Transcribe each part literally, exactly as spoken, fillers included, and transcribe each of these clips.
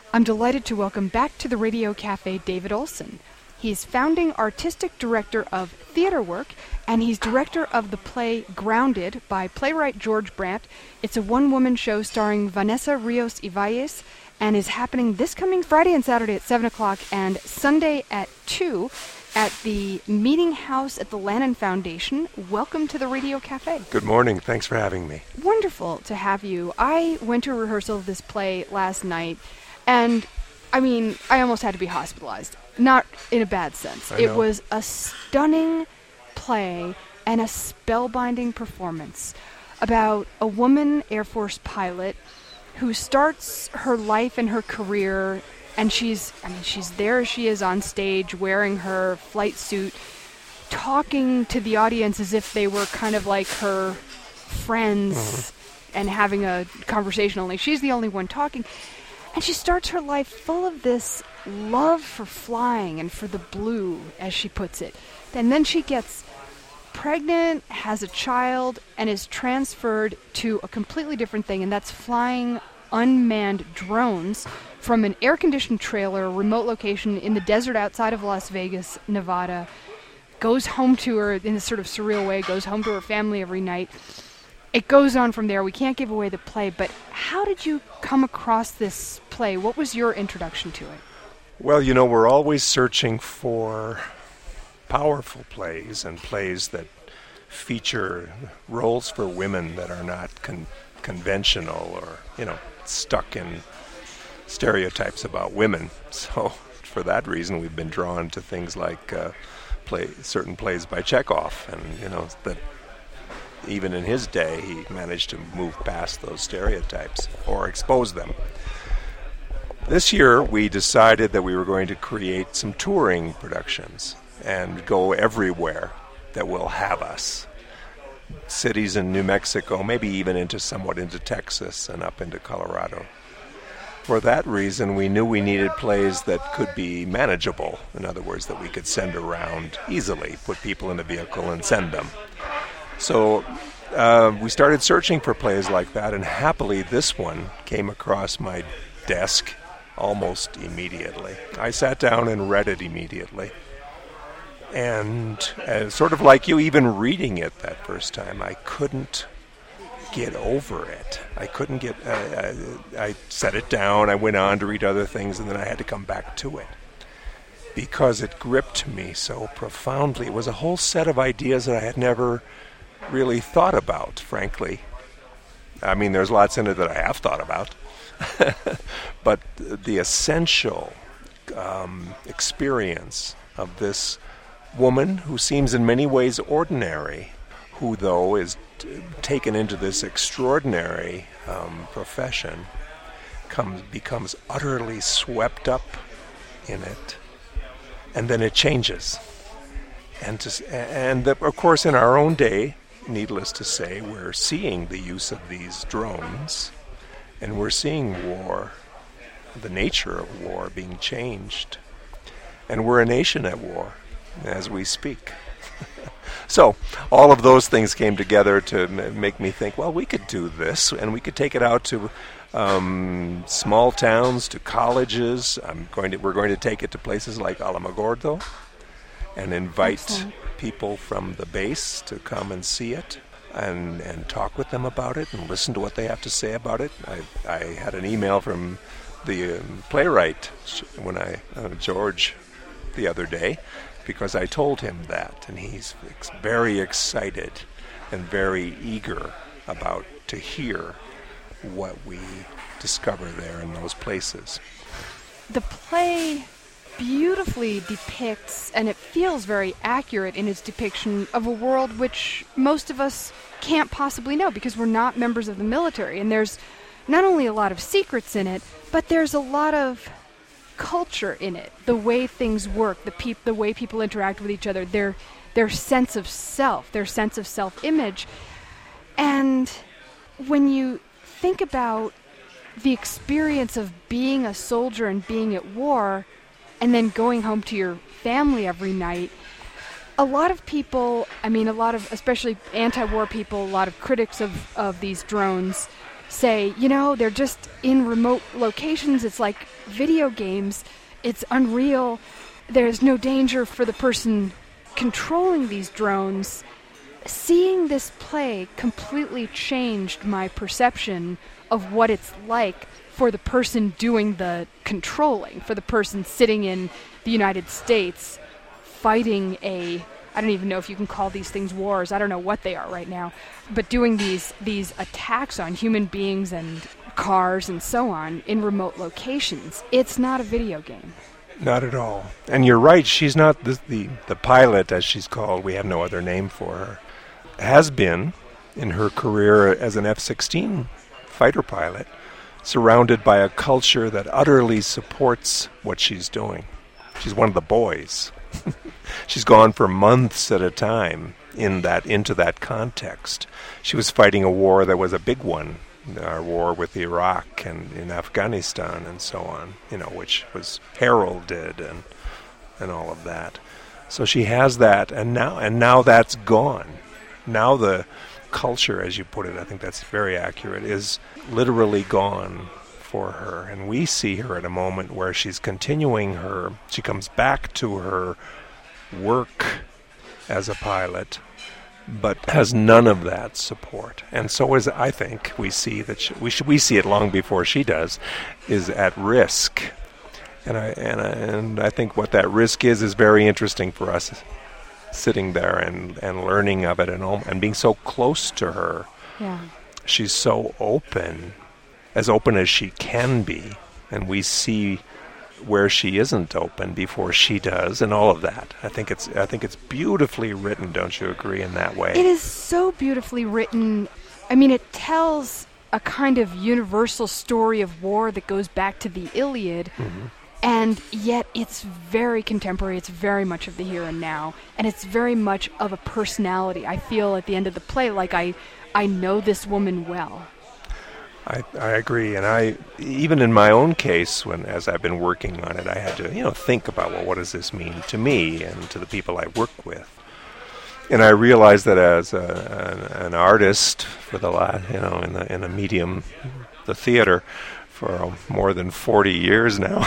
I'm delighted to welcome back to the Radio Cafe David Olson. He's founding artistic director of Theater Work, and he's director of the play Grounded by playwright George Brandt. It's a one-woman show starring Vanessa Rios Ivalles and is happening this coming Friday and Saturday at seven o'clock and Sunday at two at the Meeting House at the Lannan Foundation. Welcome to the Radio Cafe. Good morning. Thanks for having me. Wonderful to have you. I went to a rehearsal of this play last night, and, I mean, I almost had to be hospitalized. Not in a bad sense. I It know. was a stunning play and a spellbinding performance about a woman Air Force pilot who starts her life and her career, and she's, I mean, she's there as she is on stage wearing her flight suit, talking to the audience as if they were kind of like her friends Mm-hmm. and having a conversation, only she's the only one talking. And she starts her life full of this love for flying and for the blue, as she puts it. And then she gets pregnant, has a child, and is transferred to a completely different thing, and that's flying unmanned drones from an air-conditioned trailer, remote location in the desert outside of Las Vegas, Nevada. Goes home to her in this sort of surreal way, goes home to her family every night. It goes on from there. We can't give away the play, but how did you come across this play? What was your introduction to it? Well, you know, we're always searching for powerful plays and plays that feature roles for women that are not con- conventional or, you know, stuck in stereotypes about women. So for that reason, we've been drawn to things like uh, play certain plays by Chekhov, and, you know, that even in his day, he managed to move past those stereotypes or expose them. This year, we decided that we were going to create some touring productions and go everywhere that will have us. Cities in New Mexico, maybe even into somewhat into Texas and up into Colorado. For that reason, we knew we needed plays that could be manageable. In other words, that we could send around easily, put people in a vehicle and send them. So uh, we started searching for plays like that, and happily this one came across my desk almost immediately. I sat down and read it immediately. And uh, sort of like you, even reading it that first time, I couldn't get over it. I couldn't get, uh, I, I set it down, I went on to read other things, and then I had to come back to it. Because it gripped me so profoundly. It was a whole set of ideas that I had never really thought about, frankly. I mean, there's lots in it that I have thought about. But the essential um, experience of this woman who seems in many ways ordinary, who, though, is t- taken into this extraordinary um, profession, comes becomes utterly swept up in it, and then it changes. And, to, and the, of course, in our own day, needless to say, we're seeing the use of these drones, and we're seeing war, the nature of war being changed. And we're a nation at war as we speak. So all of those things came together to m- make me think, well, we could do this, and we could take it out to um, small towns, to colleges. I'm going to, we're going to take it to places like Alamogordo and invite Excellent. people from the base to come and see it and, and talk with them about it and listen to what they have to say about it. I, I had an email from the um, playwright when I uh, George the other day, because I told him that, and he's ex- very excited and very eager about to hear what we discover there in those places. The play beautifully depicts, and it feels very accurate in its depiction of a world which most of us can't possibly know because we're not members of the military. And there's not only a lot of secrets in it, but there's a lot of culture in it, the way things work, the peop- the way people interact with each other, their their sense of self, their sense of self-image. And when you think about the experience of being a soldier and being at war and then going home to your family every night, a lot of people, I mean, a lot of, especially anti-war people, a lot of critics of, of these drones say, you know, they're just in remote locations. It's like video games. It's unreal. There's no danger for the person controlling these drones. Seeing this play completely changed my perception of what it's like for the person doing the controlling, for the person sitting in the United States fighting a, I don't even know if you can call these things wars, I don't know what they are right now, but doing these these attacks on human beings and cars and so on in remote locations. It's not a video game. Not at all. And you're right, she's not the, the, the pilot, as she's called. We have no other name for her. Has been, in her career as an F sixteen fighter pilot, surrounded by a culture that utterly supports what she's doing. She's one of the boys. She's gone for months at a time in that into that context. She was fighting a war that was a big one, our war with Iraq and in Afghanistan and so on, you know, which was heralded and and all of that. So she has that, and now and now that's gone. Now the culture, as you put it, I think that's very accurate, is literally gone for her. And we see her at a moment where she's continuing her, she comes back to her work as a pilot, but has none of that support. And so as I think we see that she, we should, we see it long before she does, is at risk. And I and I, and I think what that risk is is very interesting for us, sitting there and, and learning of it and and being so close to her. Yeah. She's so open, as open as she can be, and we see where she isn't open before she does, and all of that. I think it's I think it's beautifully written, don't you agree, in that way? It is so beautifully written. I mean, it tells a kind of universal story of war that goes back to the Iliad, mm-hmm. and yet it's very contemporary. It's very much of the here and now, and it's very much of a personality. I feel at the end of the play like I, I know this woman well. I, I agree, and I even in my own case, when as I've been working on it, I had to you know think about, well, what does this mean to me and to the people I work with, and I realized that as a, an, an artist for the last you know in the in a medium, the theater, for more than forty years now,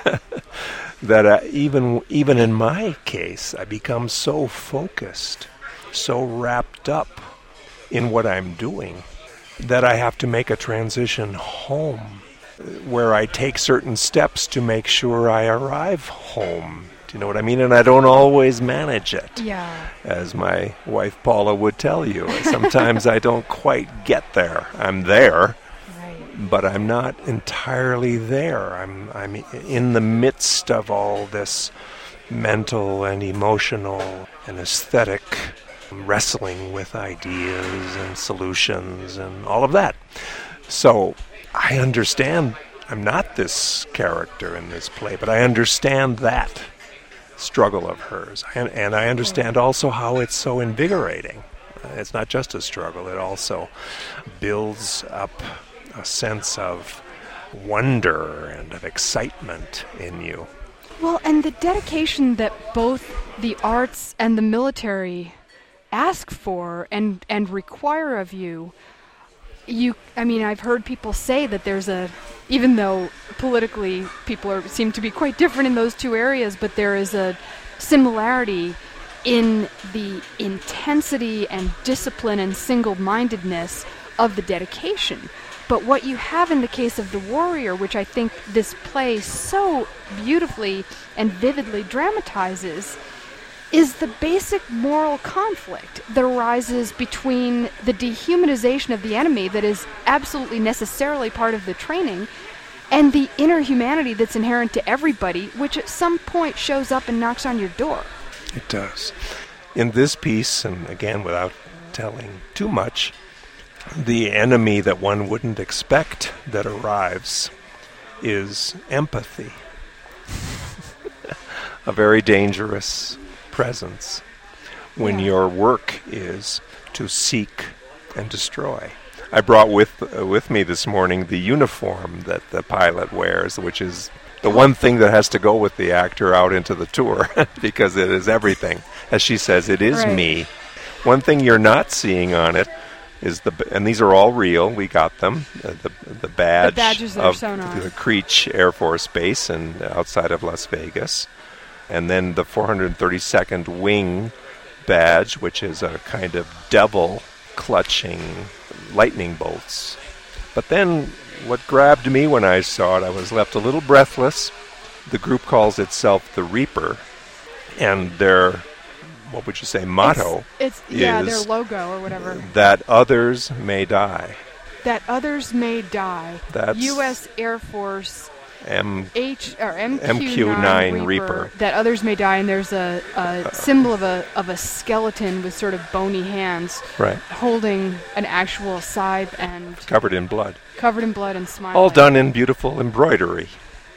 that uh, even even in my case, I become so focused, so wrapped up in what I'm doing, that I have to make a transition home, where I take certain steps to make sure I arrive home. Do you know what I mean? And I don't always manage it. Yeah. As my wife Paula would tell you, sometimes I don't quite get there. I'm there, right, but I'm not entirely there. I'm I'm in the midst of all this mental and emotional and aesthetic wrestling with ideas and solutions and all of that. So I understand I'm not this character in this play, but I understand that struggle of hers. And, and I understand also how it's so invigorating. It's not just a struggle, it also builds up a sense of wonder and of excitement in you. Well, and the dedication that both the arts and the military ask for and and require of you. You, I mean, I've heard people say that there's a, even though politically people are, seem to be quite different in those two areas, but there is a similarity in the intensity and discipline and single-mindedness of the dedication. But what you have in the case of The Warrior, which I think this play so beautifully and vividly dramatizes, is the basic moral conflict that arises between the dehumanization of the enemy that is absolutely necessarily part of the training and the inner humanity that's inherent to everybody, which at some point shows up and knocks on your door. It does. In this piece, and again without telling too much, the enemy that one wouldn't expect that arrives is empathy. A very dangerous presence when yeah. your work is to seek and destroy. I brought with uh, with me this morning the uniform that the pilot wears, which is the one thing that has to go with the actor out into the tour, because it is everything. As she says, it is right. me. One thing you're not seeing on it, is the and these are all real. We got them. Uh, the the badge The badges that are of sewn on. the Creech Air Force Base and outside of Las Vegas, and then the four hundred thirty-second Wing badge, which is a kind of devil clutching lightning bolts. But then what grabbed me when I saw it, I was left a little breathless. The group calls itself the Reaper, and their, what would you say, motto It's, it's yeah, is their logo or whatever. that others may die. That others may die. That's U S Air Force M. H or M Q nine, M Q nine Reaper, Reaper. That others may die, and there's a, a symbol of a of a skeleton with sort of bony hands, Right. holding an actual scythe and Covered in blood. covered in blood and smiling. All done in beautiful embroidery.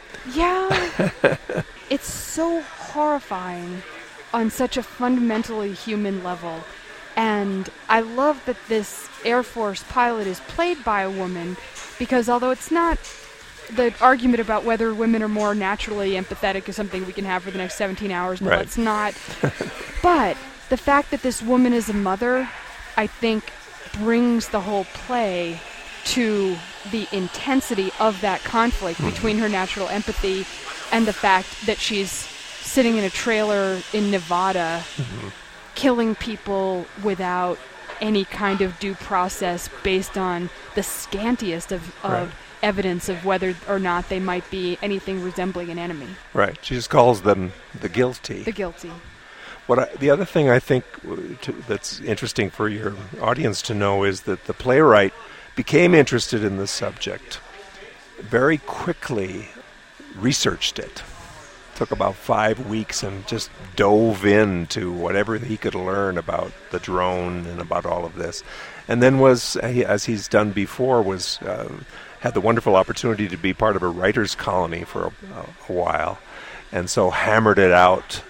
Yeah. It's so horrifying on such a fundamentally human level. And I love that this Air Force pilot is played by a woman, because although it's not the argument about whether women are more naturally empathetic is something we can have for the next seventeen hours, but Right. let's not. But the fact that this woman is a mother, I think, brings the whole play to the intensity of that conflict Mm-hmm. between her natural empathy and the fact that she's sitting in a trailer in Nevada Mm-hmm. killing people without any kind of due process based on the scantiest of, of Right. evidence of whether or not they might be anything resembling an enemy. Right. She just calls them the guilty. The guilty. What I, the other thing I think uh, to, that's interesting for your audience to know is that the playwright became interested in the subject, very quickly researched it. Took about five weeks and just dove into whatever he could learn about the drone and about all of this. And then was, as he's done before, was uh, had the wonderful opportunity to be part of a writer's colony for a, a while. And so hammered it out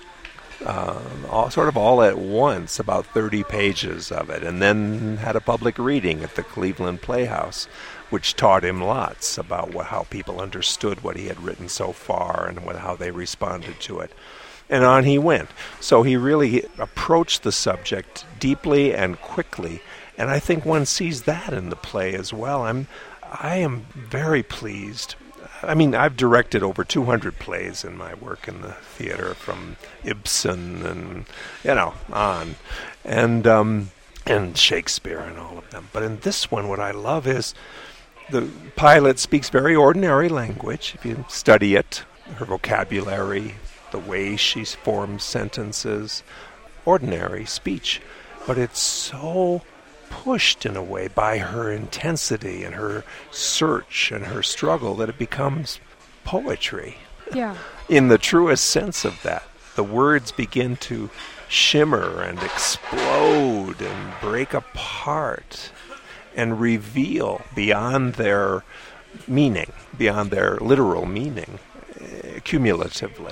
Um, all, sort of all at once, about thirty pages of it, and then had a public reading at the Cleveland Playhouse, which taught him lots about what, how people understood what he had written so far and what, how they responded to it. And on he went. So he really approached the subject deeply and quickly, and I think one sees that in the play as well. I'm, I am very pleased. I mean, I've directed over two hundred plays in my work in the theater, from Ibsen and, you know, on, and um, and Shakespeare and all of them. But in this one, what I love is the pilot speaks very ordinary language. If you study it, her vocabulary, the way she forms sentences, ordinary speech. But it's so pushed in a way by her intensity and her search and her struggle that it becomes poetry. Yeah. In the truest sense of that. The words begin to shimmer and explode and break apart and reveal beyond their meaning, beyond their literal meaning, uh, cumulatively.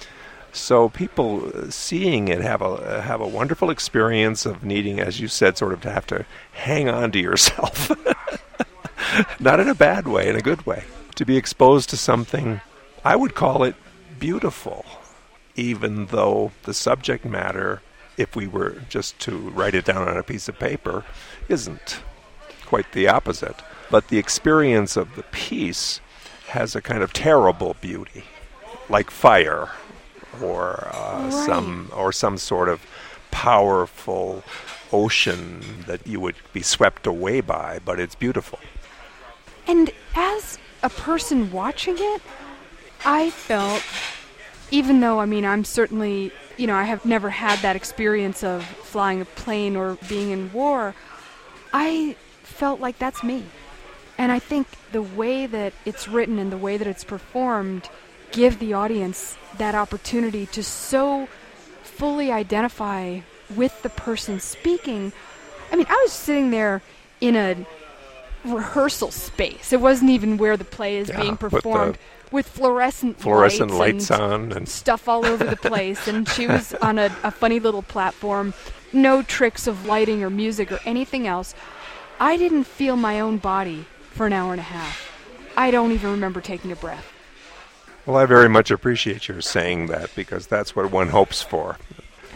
So people seeing it have a have a wonderful experience of needing, as you said, sort of to have to hang on to yourself. Not in a bad way, in a good way. To be exposed to something, I would call it beautiful, even though the subject matter, if we were just to write it down on a piece of paper, isn't. Quite the opposite. But the experience of the piece has a kind of terrible beauty, like fire. Or uh, Right. some, or some sort of powerful ocean that you would be swept away by, but it's beautiful. And as a person watching it, I felt, even though, I mean, I'm certainly, you know, I have never had that experience of flying a plane or being in war, I felt like that's me. And I think the way that it's written and the way that it's performed give the audience that opportunity to so fully identify with the person speaking. I mean, I was sitting there in a rehearsal space. It wasn't even where the play is Yeah, being with the performed, with, fluorescent, Fluorescent lights, lights on and stuff all over the place. And she was on a, a funny little platform, no tricks of lighting or music or anything else. I didn't feel my own body for an hour and a half. I don't even remember taking a breath. Well, I very much appreciate your saying that, because that's what one hopes for.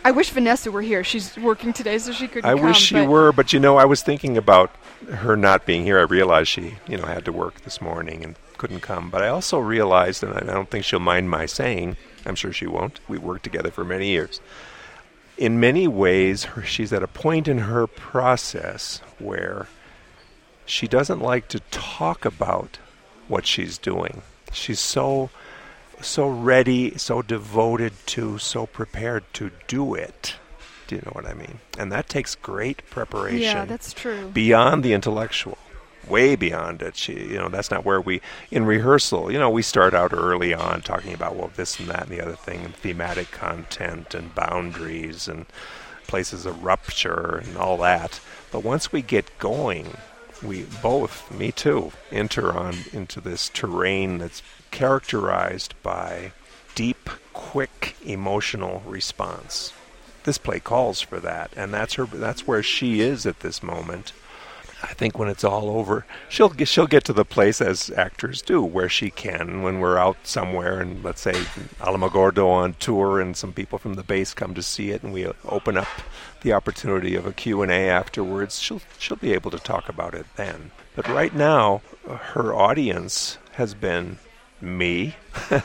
I wish Vanessa were here. She's working today, so she couldn't I come. wish she but were, but you know, I was thinking about her not being here. I realized she, you know, had to work this morning and couldn't come. But I also realized, and I don't think she'll mind my saying, I'm sure she won't. We worked together for many years. In many ways, her, she's at a point in her process where she doesn't like to talk about what she's doing. She's so so ready, so devoted to, so prepared to do it. Do you know what I mean? And that takes great preparation. Yeah, that's true. Beyond the intellectual, way beyond it. She, you know, that's not where we, in rehearsal, you know, we start out early on talking about, well, this and that and the other thing, and thematic content and boundaries and places of rupture and all that. But once we get going, we both, me too, enter on into this terrain that's characterized by deep, quick, emotional response. This play calls for that, and that's her. That's where she is at this moment. I think when it's all over, she'll get, she'll get to the place, as actors do, where she can. When we're out somewhere, and let's say Alamogordo on tour, and some people from the base come to see it, and we open up the opportunity of a Q and A afterwards, she'll she'll be able to talk about it then. But right now, her audience has been me,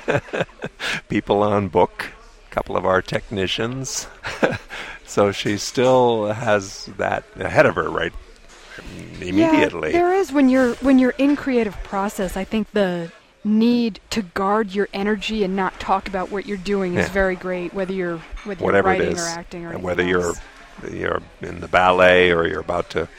people on book, a couple of our technicians. So she still has that ahead of her, right? Immediately. Yeah, there is when you're when you're in creative process. I think the need to guard your energy and not talk about what you're doing is yeah. very great. Whether you're whether Whatever you're writing it is, or acting or and whether else. you're you're in the ballet or you're about to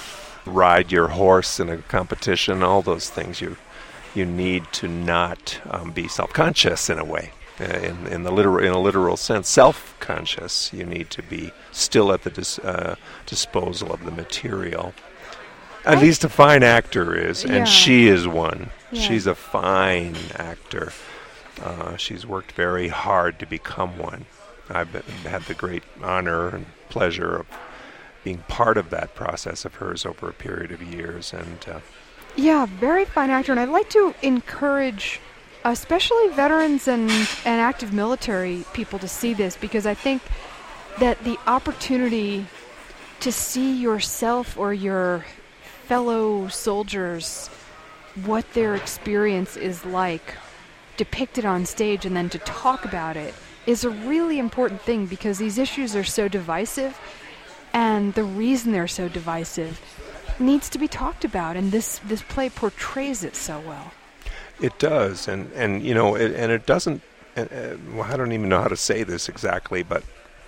ride your horse in a competition, all those things you you need to not um, be self-conscious in a way. Uh, in in the literal in a literal sense, self-conscious. You need to be still at the dis, uh, disposal of the material. At I, least a fine actor is, and yeah. she is one. Yeah. She's a fine actor. Uh, she's worked very hard to become one. I've been, had the great honor and pleasure of being part of that process of hers over a period of years. And uh, yeah, very fine actor, and I'd like to encourage especially veterans and, and active military people to see this, because I think that the opportunity to see yourself or your fellow soldiers, what their experience is like, depicted on stage, and then to talk about it is a really important thing, because these issues are so divisive, and the reason they're so divisive needs to be talked about, and this, this play portrays it so well. It does, and, and you know, it, and it doesn't, and, uh, well, I don't even know how to say this exactly, but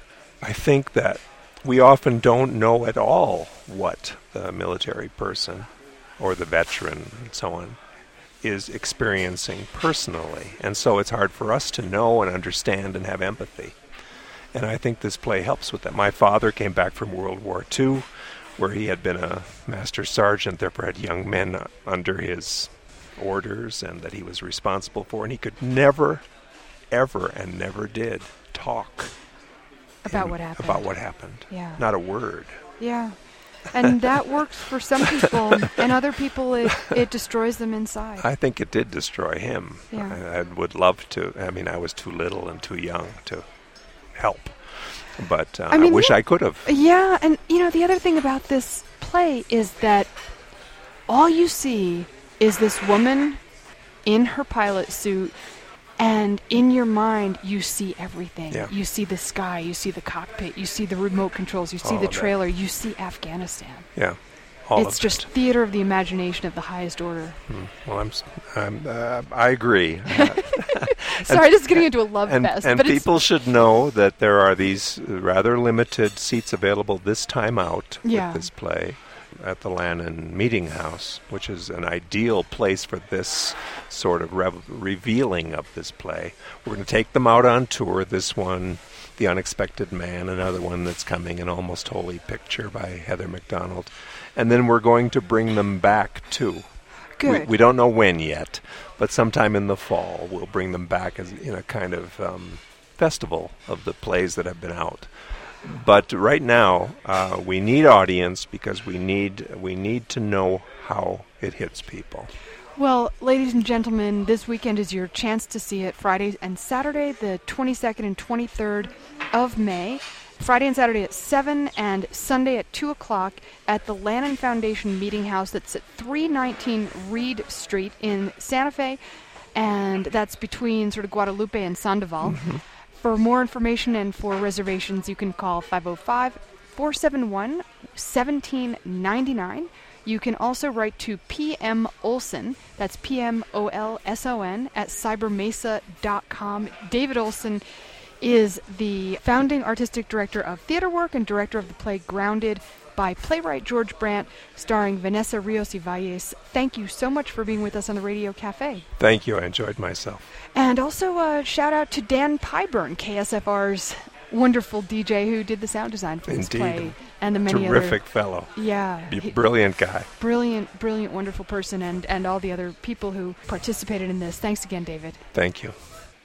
I think that we often don't know at all what the military person or the veteran and so on is experiencing personally, and so it's hard for us to know and understand and have empathy. And I think this play helps with that. My father came back from World War Two, where he had been a master sergeant, therefore had young men uh, under his orders and that he was responsible for, and he could never, ever, and never did talk About in, what happened. About what happened. Yeah. Not a word. Yeah. And that works for some people, and other people it, it destroys them inside. I think it did destroy him. Yeah. I, I would love to. I mean, I was too little and too young to help. But uh, I mean, I wish the- I could have. Yeah, and you know, the other thing about this play is that all you see is this woman in her pilot suit, and in your mind you see everything. Yeah. You see the sky, you see the cockpit, you see the remote controls, you see All the of that. trailer, you see Afghanistan. Yeah. All It's of just it. theater of the imagination of the highest order. Hmm. Well, I'm. s- I'm uh, I agree. Uh, Sorry, just getting into a love and fest. and but people should know that there are these rather limited seats available this time out Yeah. with this play at the Lannon Meeting House, which is an ideal place for this sort of rev- revealing of this play. We're going to take them out on tour. This one, The Unexpected Man, another one that's coming, An Almost Holy Picture by Heather MacDonald. And then we're going to bring them back too. Good. We, we don't know when yet, but sometime in the fall we'll bring them back as in a kind of um, festival of the plays that have been out. But right now uh, we need audience because we need we need to know how it hits people. Well, ladies and gentlemen, this weekend is your chance to see it, Friday and Saturday, the twenty-second and twenty-third of May, Friday and Saturday at seven, and Sunday at two o'clock at the Lannan Foundation Meeting House that's at three nineteen Reed Street in Santa Fe, and that's between sort of Guadalupe and Sandoval. Mm-hmm. For more information and for reservations, you can call five oh five, four seven one, one seven nine nine. You can also write to P M Olson, that's P M O L S O N, at cybermesa dot com. David Olson is the founding artistic director of Theater Work and director of the play Grounded by playwright George Brandt, starring Vanessa Rios y Valles. Thank you so much for being with us on the Radio Cafe. Thank you. I enjoyed myself. And also a shout out to Dan Pyburn, K S F R's wonderful D J who did the sound design for this Indeed. play. And the many Terrific other, fellow. Yeah. Be a brilliant guy. Brilliant, brilliant, wonderful person, and, and all the other people who participated in this. Thanks again, David. Thank you.